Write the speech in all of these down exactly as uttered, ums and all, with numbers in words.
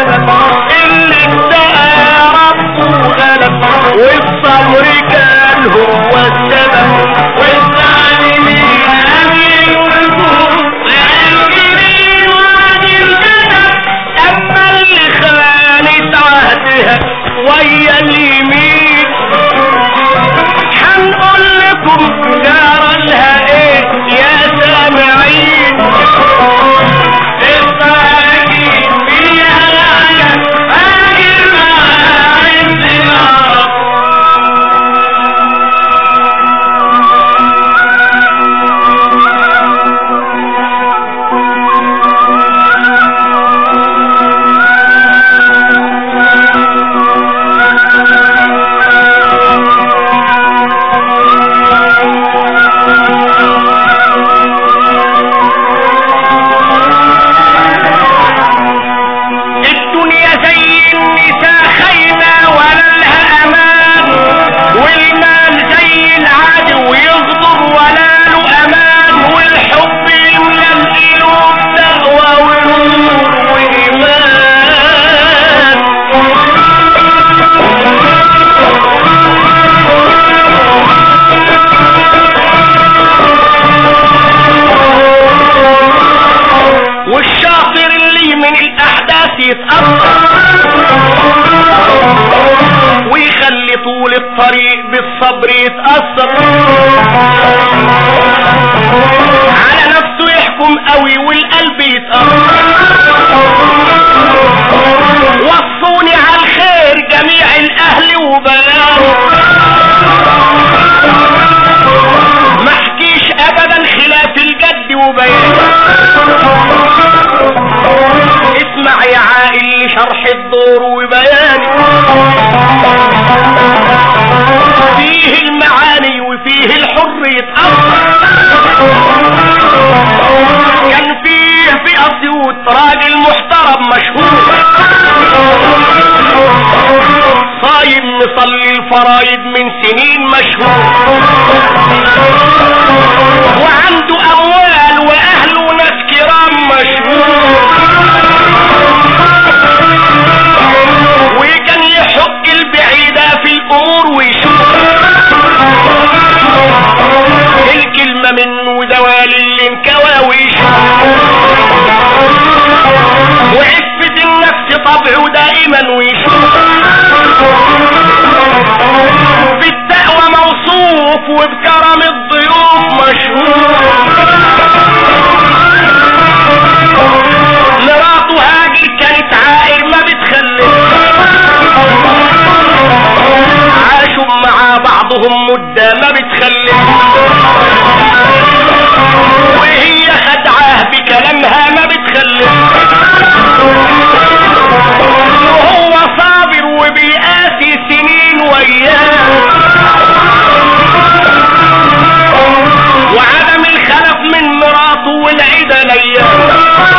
السبب اللي ادعى ربه غلب والصبر كان هو السبب والظالمين امين والجور الجميل وادي الجنب اما اللي خانت عهدها ويا اليمين هنقول لكم جرى لها ايه يا سامعين الصالحين فيها العجب اجر ما عندنا ويخلي طول الطريق بالصبر يتأثر على نفسه يحكم قوي والقلب يتأثر وصوني على الخير جميع الاهل وبنات ما احكيش ابدا خلاف الجد وبيان اسمع يا عائل شرح الدور وبيان فيه المعاني وفيه الحر يتأثر كان فيه في اسيوط راجل محترم مشهور صايم مصلي الفرايد من سنين مشهور وعنده اموال واهله ناس كرام مشهور وكان يحق البعيدة في الامور ويشوف الكلمة منه زوال اللي انكوى ويشوف وعفة النفس طبعه دائما ويشوف بالتقوى موصوف وبكرم الضيوف مشهور مراته هاجر كانت عائر ما بتخلف عاشوا مع بعضهم مدة ما بتخلف وهي خدعاه بكلامها ما بتخلف وهو صابر وبيقاسي سنين وياه وعدم الخلف من مراته والعيدة لياه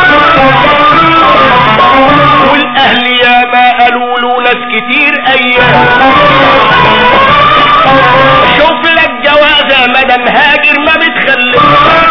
والاهل يا ما قالوا له ناس كتير ايام شوف لك جوازة مدام هاجر ما بتخلف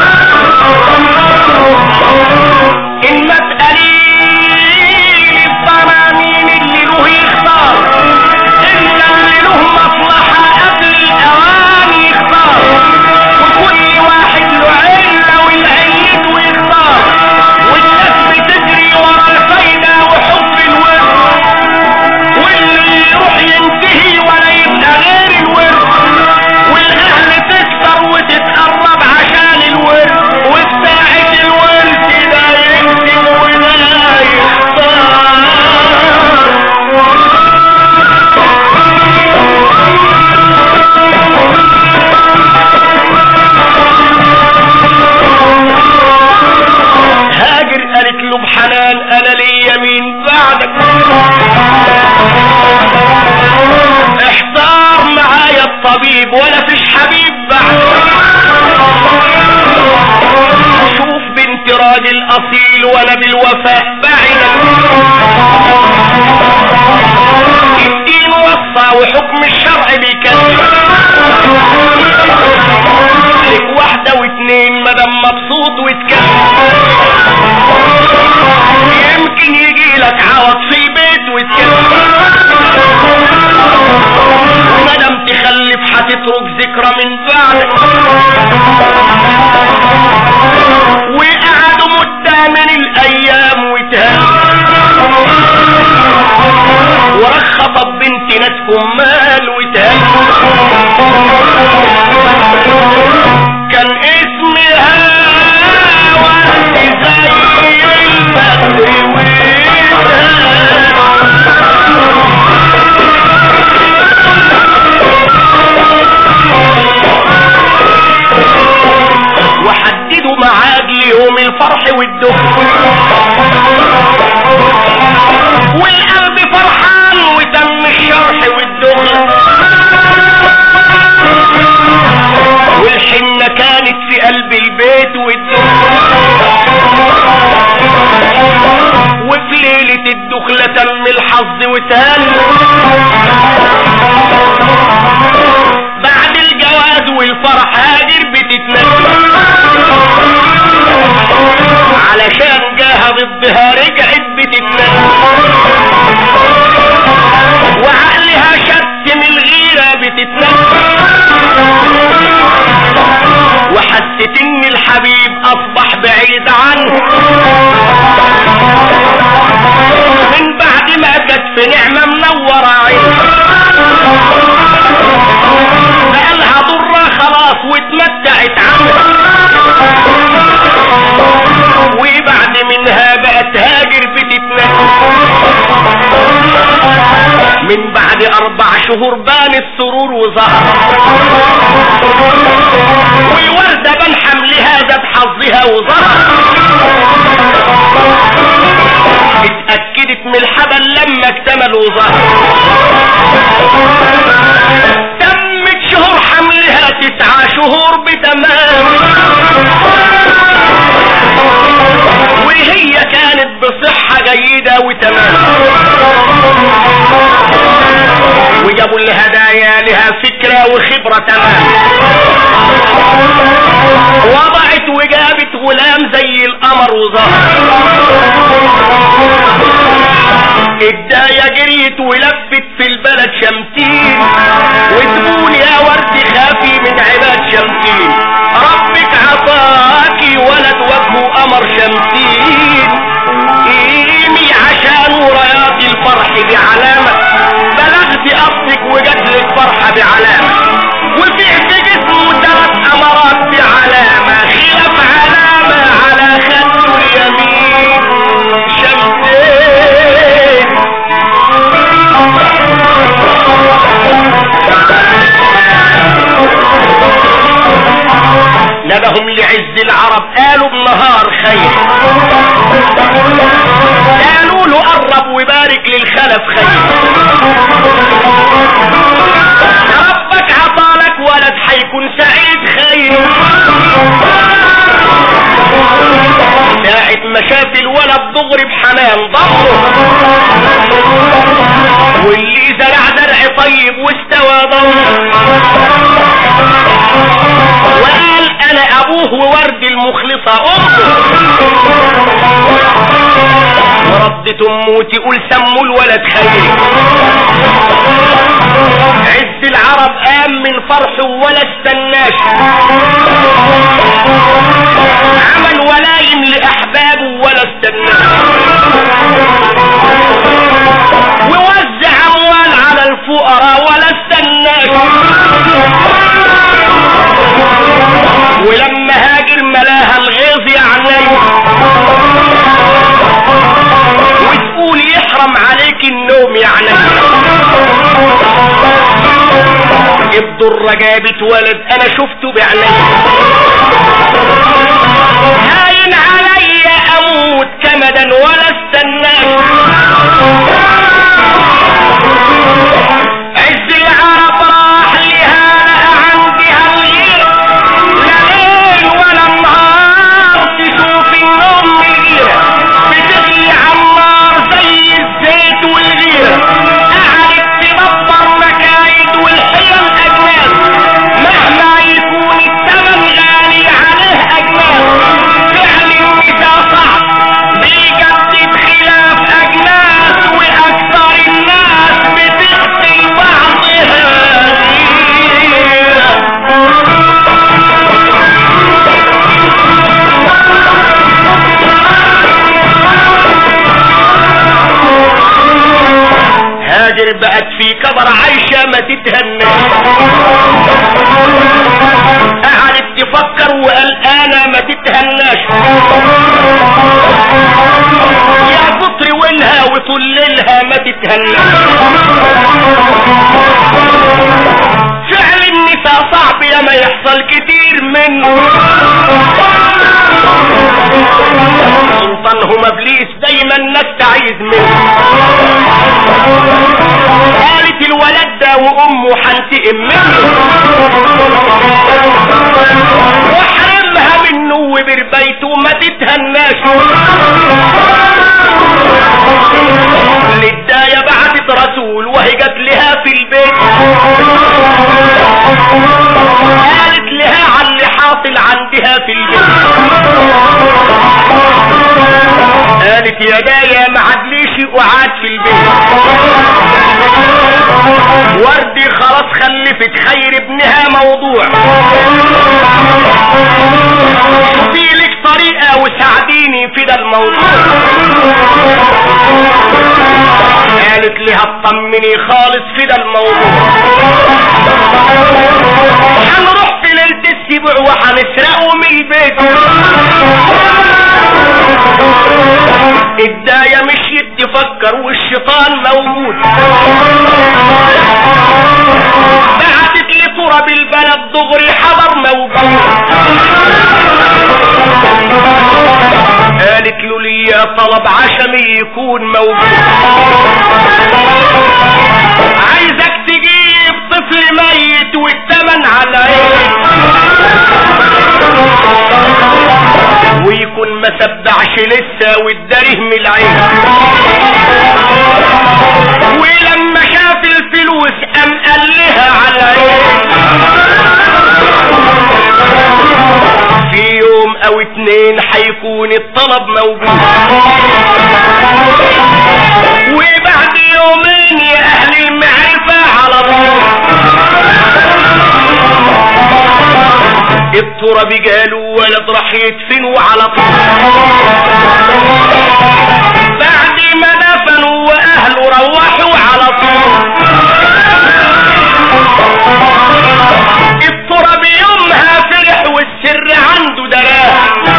ان ما تقليل الضمانين اللي له يختار الا اللي له مصلحة قبل الاوان يختار وكل واحد له علة والعيد ويختار والناس بتجري ورا الفايدة وحب الورد واللي يروح ينتهي ولا يبقى غير الورد والاهل تكتر وتتقرب عشان الورد وبتاعت الورد ده يكتب ولا يختار هاجر قالت له بحنان انا ليا مين بعدك احتار معايا الطبيب ولا فيش حبيب بعدك شوف بنت راجل اصيل ولا بالوفاء بعدك الدين وصى وحكم الشرع بيكلم لك واحدة واتنين مدام مبسوط وتكلم يمكن يجي لك عوض في في قلب البيت والدخل، وفي ليلة الدخلة تم الحظ وتهل. بعد الجواز والفرح هاجر بتتنزل علشان جاها ضدها رجعت بتتنزل، وعقلها شت من الغيرة بتتنزل، وحست ان الحبيب اصبح بعيد عنه من بعد ما كانت في نعمة منورة عينها. بقالها ضرة خلاص واتمتعت عنها، وبعد منها بقت هاجر بتتنزل. من بعد اربع شهور بان السرور وظهر، والوردة بان حملها ذات حظها وظهر. اتأكدت من الحبل لما اكتمل وظهر. تمت شهور حملها تسعة شهور بتمام، وهي كانت بصحة جيدة وتمام. وجابوا الهدايا لها فكرة وخبرة تمام. وضعت وجابت غلام زي القمر وظهر. الداية جريت ولفت في البلد شمتين، وتقول يا ورد خافي من عباد شمتين. ربك عطاكي ولد وجهه قمر شمتين، قيمي عشان ورياض الفرح بعلامة. بلغت اصلك وجاتلك فرحة بعلامة، وفعت جسمه ثلاث امارات بعلامة. خلاف علامة على خده اليمين شمتين. ندهم لعز العرب قالوا بنهار خير، قالوا له قرب وبارك للخلف خير. ربك عطالك ولد حيكون سعيد خير. ساعة ما شاف الولد دغري بحنان ضمه، واللي زرع زرع طيب واستوى ضمه، وقال انا ابوه وورد المخلصة امه. وردت امه تقول سموا الولد خير. عز العرب قام من فرحه ولا استناش، عمل ولايم لاحبابه ولا استناش، ووزع اموال على الفقراء ولا استناش. ولما هاجر ملاها الغيظ يعني، وتقول يحرم عليك النوم يعني. الضرة جابت ولد انا شفته بعيني، هاين عليا اموت كمدا ولا استناش. عز العرب راح لها لقى عندها الغيرة، لا ليل ولا نهار تشوف النوم الغيرة، بتغلي عالنار زي الزيت والغيرة. قعدت تدبر مكايد والحيل اجناس، مهما يكون الثمن غالي عليه اجناس. فعل النساء صعب بيجدد خلاف اجناس، واكثر الناس بتقتل بعضها. هاجر بقت في كبر عايشة ما تتهناش، قعدت تفكر وقلقانة ما تتهناش. يا قطر ولها وطللها ما تتهناش. فعل النساء صعب يا ما يحصل كتير منه، سلطانهم ابليس دايما نستعيذ منه. قالت الولد ده وامه حنتقم منه، واحرم تعتبر بيته ما تتهناش. للداية بعتت رسول وهي جت لها في البيت، قالت لها على اللي حاصل عندها في البيت. قالت يا داية ما عدليش وقعد في البيت، وردي خلاص خلفت خير ابنها موضوع، شوفي لك طريقة وساعديني في ده الموضوع. قالت لها اطمني خالص في ده الموضوع، هنروح في ليلة السبع وهنسرقه من البيت. الداية مشيت تفكر والشيطان موجود، بعتت لتراب البلد دغري حضر موجود. قالت له ليا طلب عشمي يكون موجود، عايزك تجيب طفل ميت والتمن على عينك، ويكون ما سبعش لسه والدريه من العين. ولما شاف الفلوس قام قال لها على عين، في يوم او اتنين حيكون الطلب موجود، وبعد يومين يا اهل المعرفة على طول التراب قالوا ولد راح يدفنوا على طول. بعد ما دفنوا واهله روحوا على طول، التراب يومها فرح والسر عنده دراه،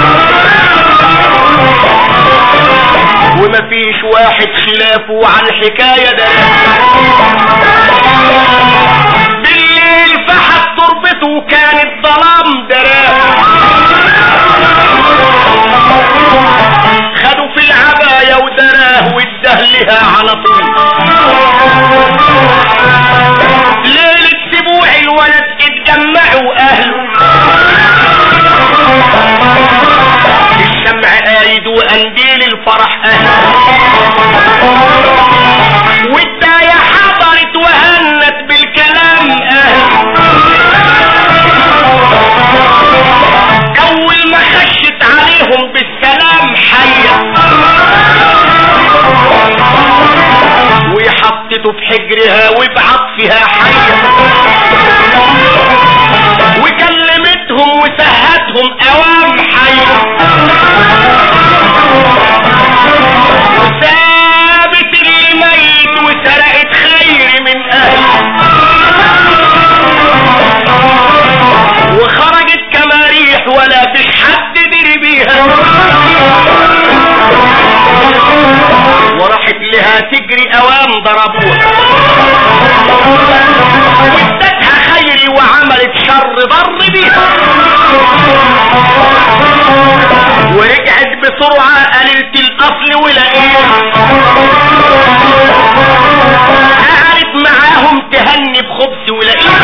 ومفيش واحد خلافه عن الحكاية دراه. بالليل فحت تربته كان الظلام دراه، خدوا في العباية ودراه والدهلها على طول. ليلة سبوع الولد اتجمعوا اهله، الشمع قايد وقنديل الفرح اهله، والداية حضرت وهنت بالكلام اهله. اول ما خشت عليهم بالسلام حية، وحطته في حجرها وبعطفها حية، وكلمتهم وسهتهم اوام حية، وسابت اللي ميت وسرقت خير من اهله، وخرجت كما ريح ولا فيش حد دري بيها، وراحت لها تجري اوام ضربوها، وادتها خيري وعملت شر ضر بيها، ورجعت بسرعة قللت الاصل ولقيها، قعدت معاهم تهني بخبز ولقيها.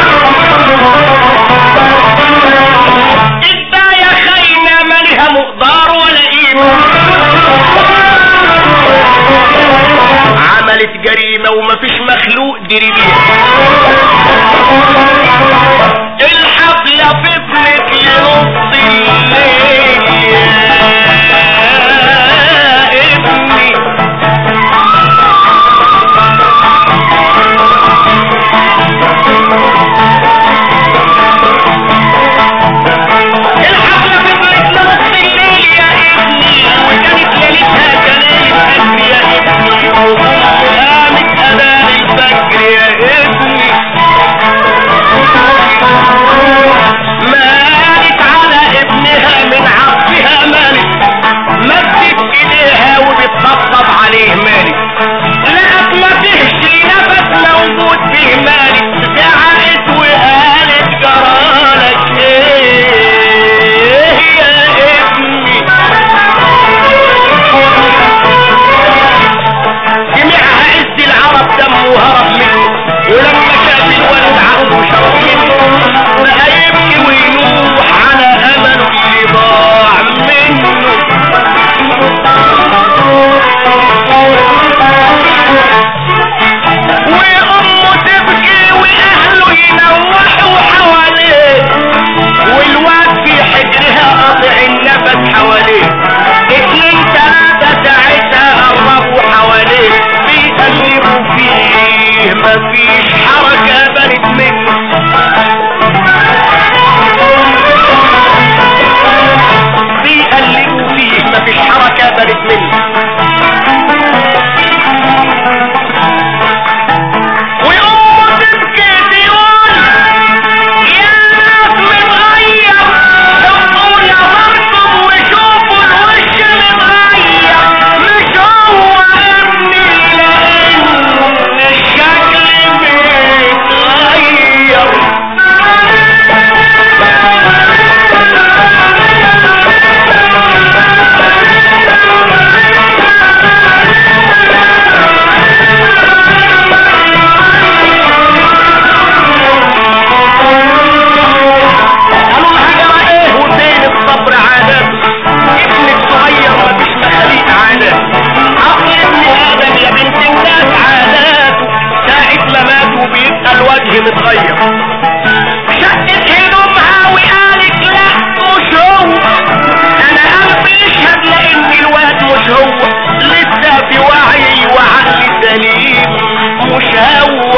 الداية خاينة مالها مقدار ولا قيمة، عملت جريمة ومفيش مخلوق دري بيها. الحفلة فضلت لنص الليل يا ابني، الحفلة فضلت لنص الليل يا ابني، وكانت ليلتها كليلة فجر يا ابني، قامت أذان الفجر يا ابني. مش هو.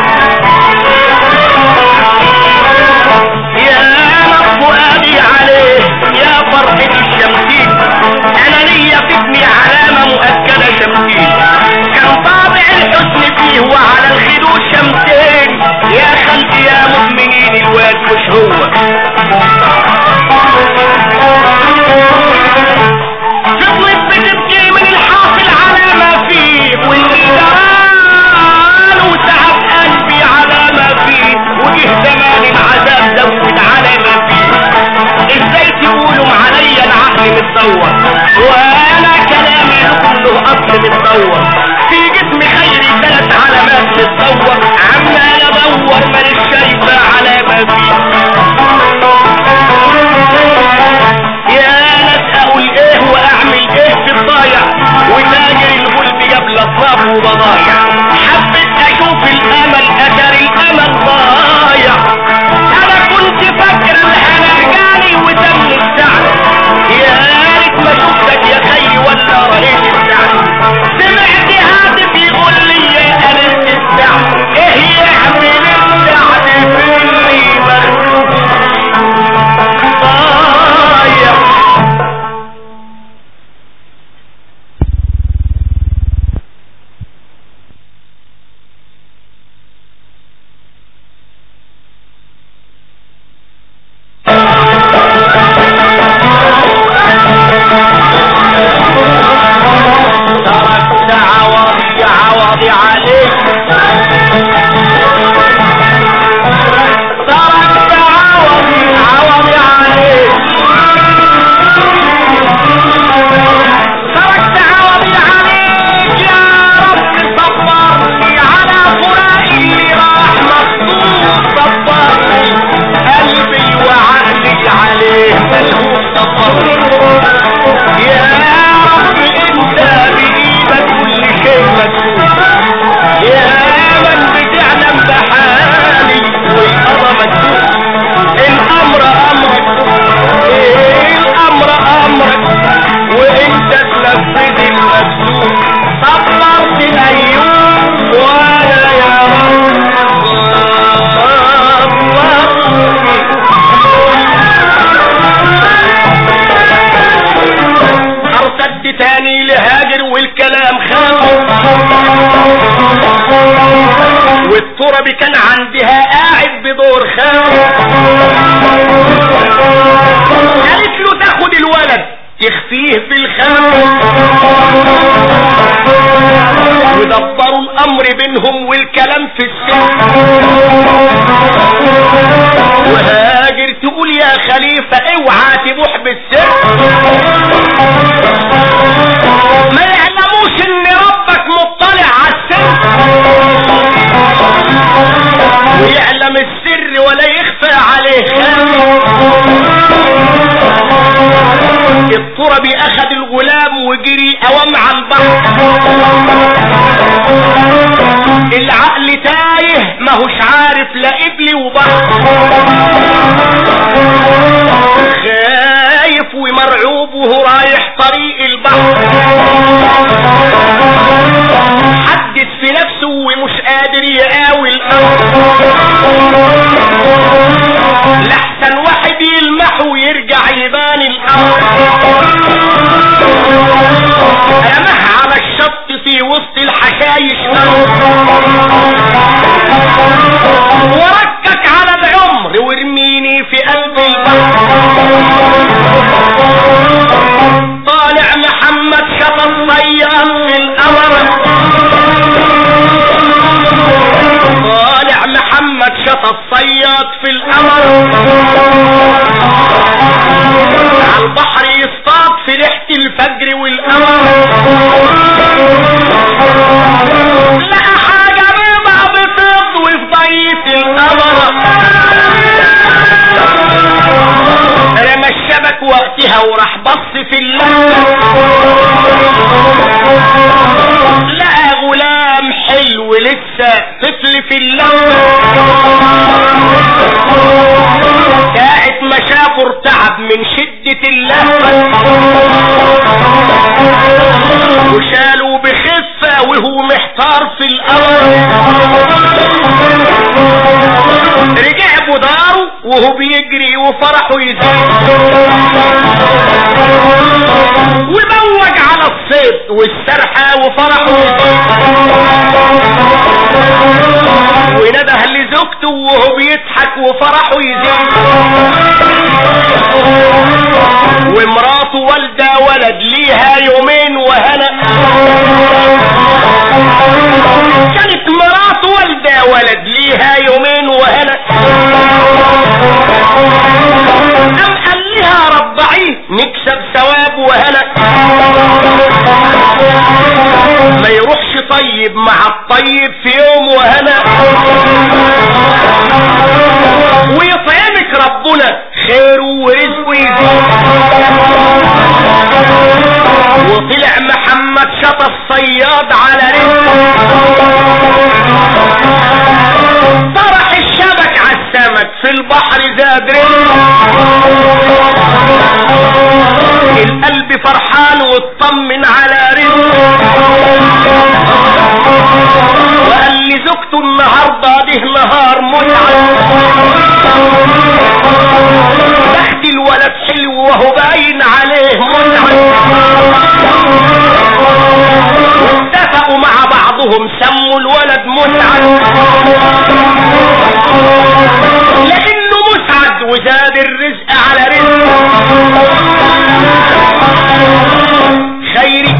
يا نص ادي عليه يا فرحة الشمسين، انا ليا في ابني علامة مؤكدة شمسين، كان طابع الحسن فيه وعلى الخدود شمسين، يا خلق يا مؤمنين الواد مش هو. فضلت بتبكي من الحاصل على ما فيه، واللي دران وتعب قلبي على ما فيه، وجه زمان العذاب زود على ما فيه. ازاي تقولوا عليا العقل متدور وانا كلامي كله اصل متدور، في جسم خيري ثلاث علامات متدور، عمال ادور ماليش شايفه على ما فيه. يا ناس اقول ايه واعمل ايه في الضايع، وتاجر الغلب جاب الاطراف وبضايع، حبيت اشوف الامل اثر الامل ضايع، انا كنت فاكر هنرجعني وتم السعد، يا ريت ما شفتك يا خي ولا رأيت السعد، سمعت هاتف يقول لي يا قلت السعد، ايه يعمل السعد في اللي مخلوق ضايع. تركت عوضي عوضي عليك، تركت عوضي عوضي عليك، تركت عوضي عليك يا رب، صبرني على فراقي اللي راح مخطوط، صبرني قلبي وعقلي عليه ملهوف، صبرني يا رب انت بايدك كل شيء مكتوب، يا من بتعلم بحالي والقضا مكتوب، الامر امرك الامر امرك وانت تنفذ المكتوب، صبرت الايوب وانا يا رب صبرني. ارتدت تاني لهاجر والكلام خاف، والتربي كان عندها قاعد بدور خاف، قالت له تاخد الولد تخفيه في الخاف، ودبروا الامر بينهم والكلام في السر، وهاجر تقول يا خليفة اوعى تبوح بالسر، ما يعلموش ان ربك مطلع على السر، ويعلم السر ولا يخفى عليه خير. التربي اخذ الغلام وجري اوام على البحر، العقل تايه ماهوش عارف لا قبلي وبحر، خايف ومرعوب وهو رايح طريق البحر، حدد في نفسه ومش قادر يقاوي الامر، لحسن واحد يلمحه ويرجع يبان الامر، رمح على الشط في وسط الحشايش وركك على العمر وارميني في قلب البحر، طالع محمد شط الصياد في القمر، طالع محمد شط الصياد في القمر، على البحر يصطاد في ريحة الفجر والقمر، لقى حاجة بيضة بتض وفي ضية القمر، رمى الشبك وقتها وراح بص في اللمة، لقى غلام حلو لسه طفل في اللمة، ساعة ما شافه ارتعب من شدة اللهفة، وشالوا بخفة وهو محتار في الأمر، وفرحه يزيد وبوج على الصيد والسرحة وفرحه يزيد ونده لزوجته وهو بيضحك وفرحه يزيد ومراته والده ولد ليها يومين وهنا كانت مراته والده ولد ليها يومين وهنا قام قال لها رضعيه نكسب ثواب وهنا ما يروحش طيب مع الطيب في يوم وهنا ويطعمك ربنا خيره ورزقه يزيد وطلع محمد شطى الصياد على رزقه طرح الشبك على السمك في البحر زاد رزقه القلب فرحان واطمن على رزقه وقال لزوجته النهارده ده نهار متعه بخت الولد حلو وهو باين عليه متعه واتفقوا مع بعضهم سموا الولد مسعد لانه مسعد وزاد الرزق على رزق خيري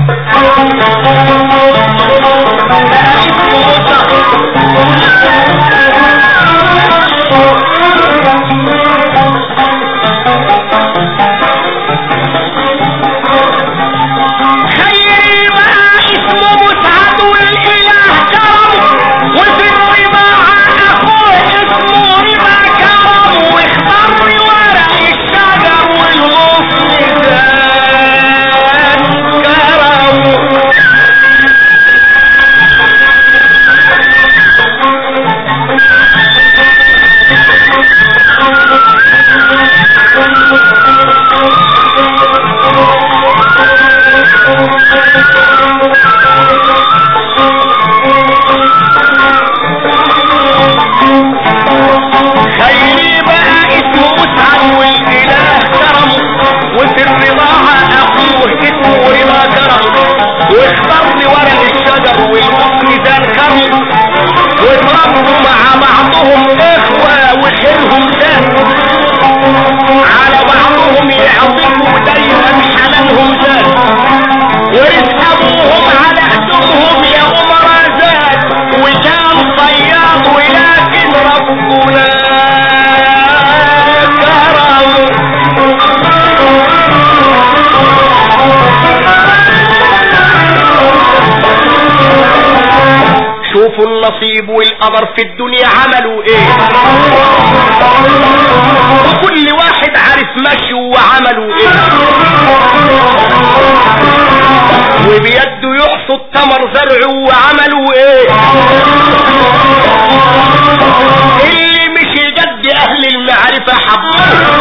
النصيب والقدر في الدنيا عملوا ايه وكل واحد عارف مشيه وعملوا ايه وبيده يحصد ثمر زرعه وعملوا ايه اللي مش جد اهل المعرفة حبوه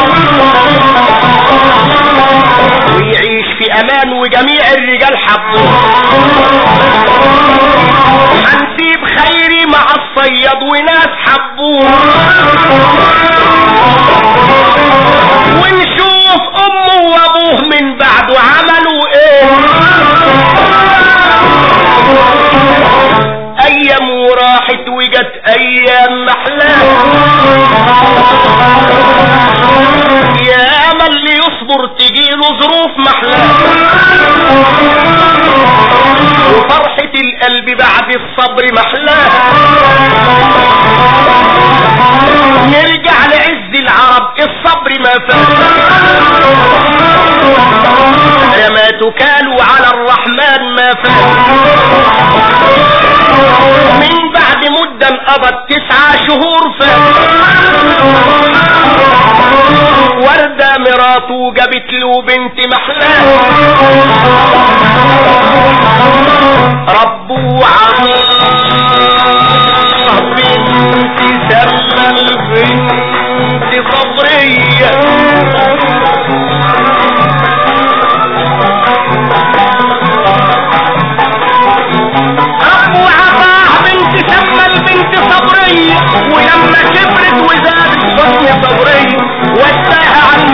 ويعيش في امان وجميع الرجال حبوه هنسيب خيري مع الصياد وناس حبوه ونشوف امه وابوه من بعده عملوا ايه ايام وراحت وجت ايام محلاه يا امل اللي يصبر تجيله ظروف محلاه وفرحة القلب بعد الصبر محلاه نرجع لعز العرب الصبر ما فات لما تكالوا على الرحمن ما فات من بعد مدة انقضت تسعة شهور فات وردة مراته جابت له بنت محلاه ربه عطاه بنت سمى البنت صبرية ربه عطاه بنت سمى البنت صبرية ولما كبرت وزادت حسن صبرية وداها عن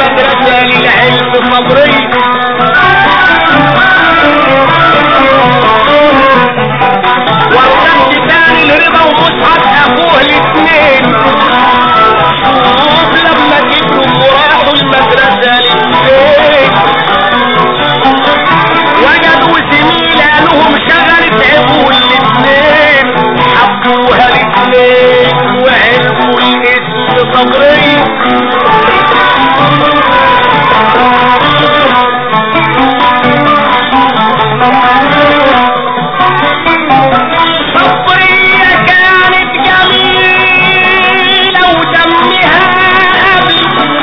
صبرية صبرية كانت جميلة ودمها قبل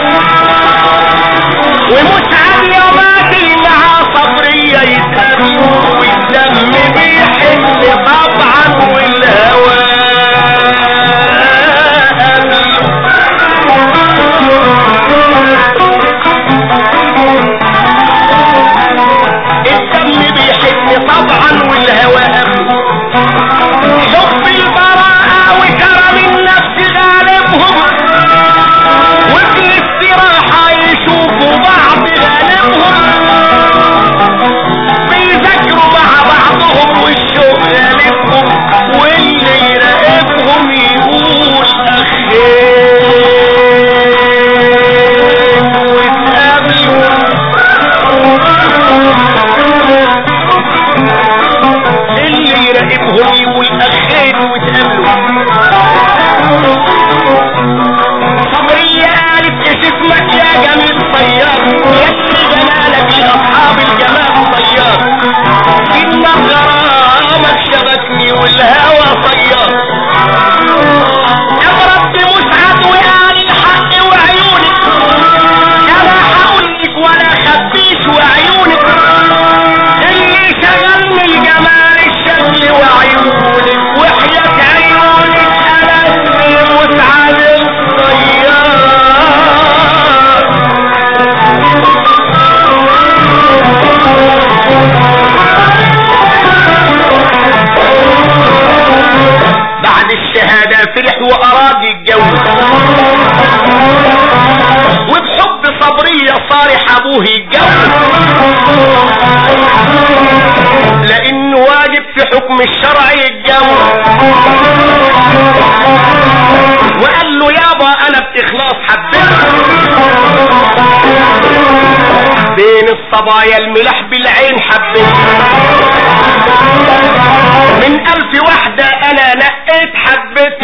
ومسعد يوماتي مع صبرية يتقابلوا والدم بيحن طبعا والهوى الدم بيحن طبعا والهوى حب البراءة وكرم النفس غالبهم وفي الاستراحة يشوفوا بعض غالبهم بيذاكروا مع بعضهم والشوق غالبهم واللي يراقبهم يقول اخيك واتقابلوا اللي يراقبهم يقول اخيك واتقابلوا صبرية قالت ايش اسمك يا جميل طيار يسري جمالك لاصحاب الجمال طيار ان غرامك شبكني والهوى طيار اضرب بمسعد وقال الحق وعيونك انا هقولك ولا خبيش وعيونك اللي شغلني الجمال الشكل وعيونك وحياة عيونك انا اسمي مسعد الطيار بعد الشهادة فرح واراد يتجوز وبحب صبرية صارح ابوه يتجوز لانه واجب في حكم الشرع يتجوز وقال له يابا انا باخلاص حبيت بين الصبايا الملح بالعين حبيت من الف واحدة انا نقيت حبيت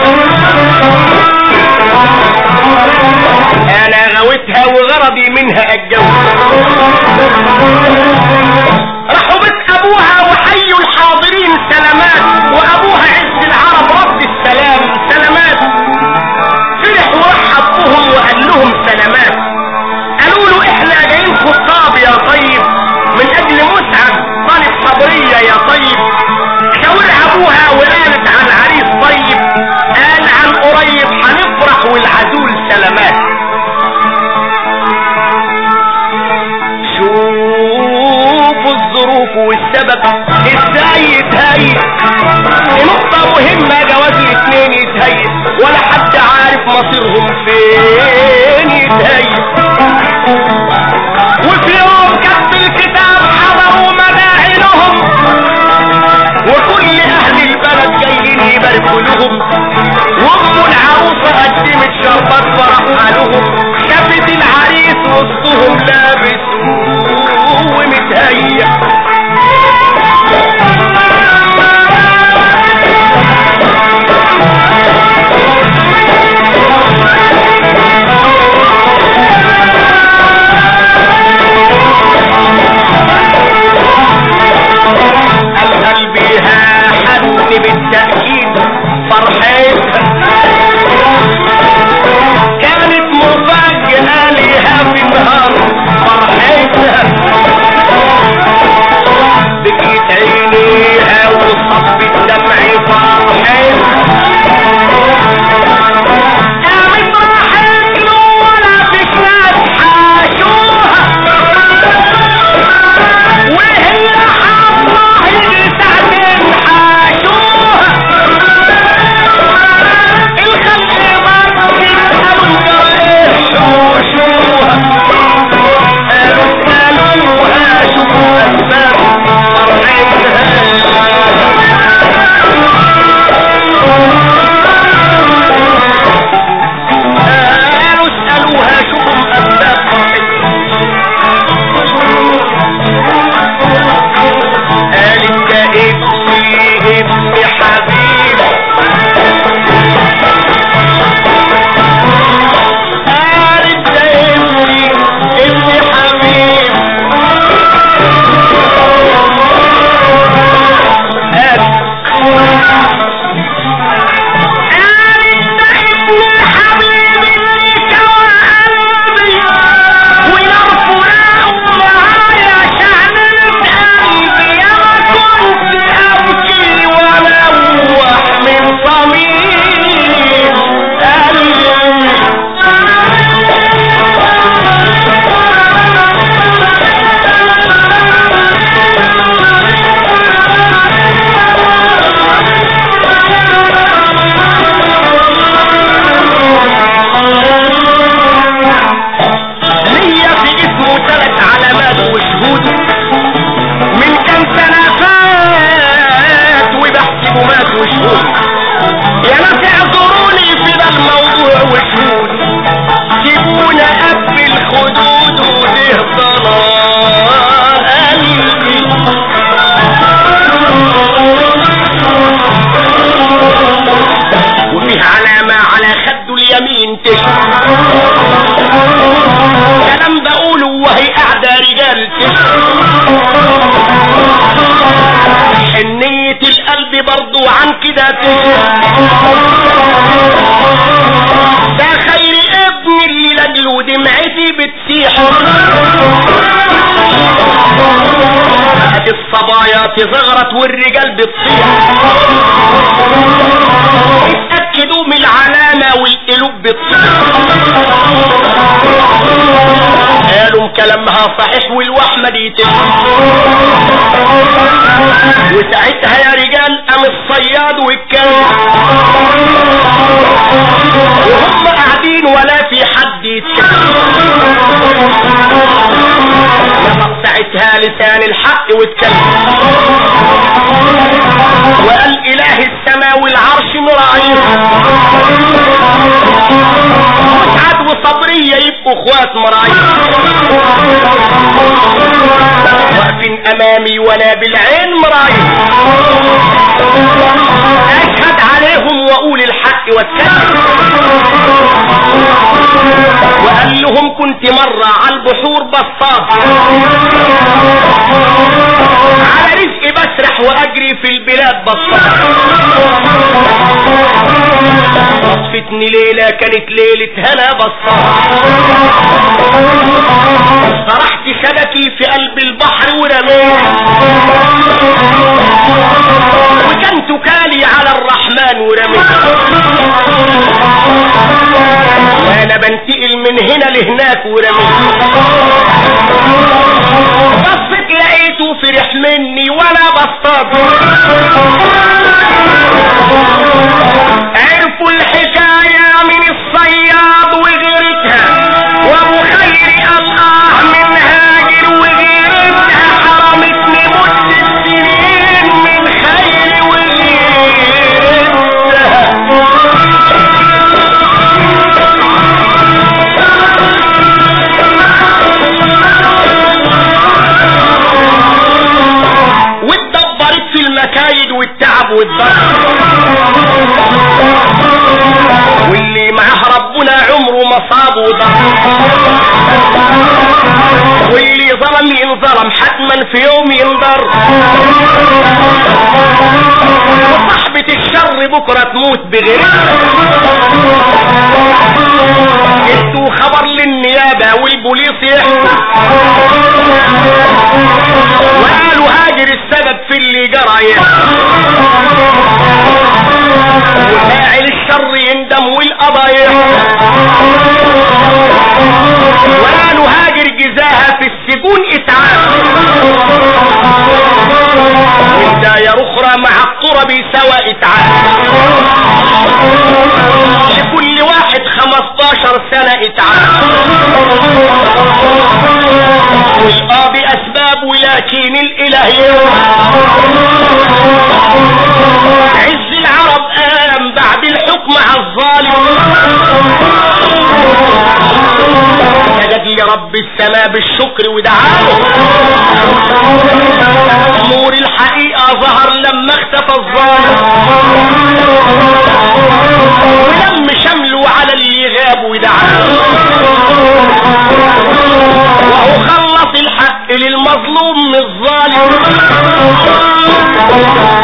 انا غويتها وغرضي منها اتجوز راحوا بيت ابوها وحيوا الحاضرين سلامات وابوها عز العرب رب السلام سلامات فرح ورحب بهم وقال لهم سلامات قالوا له احنا جايين خطاب يا طيب من اجل مسعد طالب صبرية يا طيب شاورها ابوها وقالت عن عريس طيب قال عن قريب هنفرح والعزول سلامات شوفوا الظروف والسبب ازاي يتهيئ نقطة مهمة جواز الاثنين يتهيئ ولا حد عارف مصيرهم فين يتهيئ وفي يوم كتب الكتاب حضروا مداعنهم وكل اهل البلد جايين يباركوا لهم وام العروسة قدمت شربات فرحها لهم شافت العريس وسطهم لابس ومتهيأ قلبي برضو عن كده ده خير ابني اللي لاجله دمعتي بتسيح. ادي الصبايا تزغرت والرجال بتصيح. اتأكدوا من العلامة والقلوب بتصيح. قالوا كلامها صحيح والوحمة دي تلك. وساعتها يا رجال قام الصياد والكلب وهم قاعدين ولا في حد يتكلم. نطق ساعتها لسان الحق واتكلم وقال اله السماء والعرش مراعيه مسعد وصبرية يبقوا اخوات مراعيه واقفين امامي وانا بالعين مراعيه اشهد عليهم واقول الحق واتكلم. وقال لهم كنت مرة على البحور بصطاد على رزقي بسرح واجري في البلاد بصطاد. صدفتني ليلة كانت ليلة هنا بصطاد طرحت شبكي في قلب البحر ورميت وكان تكالي على الرحمن ورميت. وانا بنتقل من هنا لهناك ورميت بصيت لقيته فرح مني وانا بصطاد. عرفوا الحكاية من الصياد وغيرتها وابو خير الله من هاجر وغيرتها حرمتني مدة السنين من خير وغيرتها. واتدبرت في المكايد والتعب والضرب واللي معاه ربنا عمره ما صاب وضرب واللي ظلم ينظلم حتما في يوم ينضر وصاحبة الشر بكرة تموت بغيرها. ادوا خبر للنيابة والبوليس يحكم وقالوا هاجر السبب في اللي جرى وفاعل الشر يندم والقضا يحكم وقالوا هاجر جزاها في السجون اتعاب والداير اخرى مع الطرب سواء اتعاب لكل واحد خمستاشر سنة اتعاب والقاضي اسباب ولكن الاله يوم عز العرب قام بعد الحكم على الظالم. سجد لرب السماء بالشكر ودعاله نور الحقيقة ظهر لما اختفى الظالم ولم شملوا على اللي غاب ودعاله وهو خلص الحق للمظلوم من الظالم.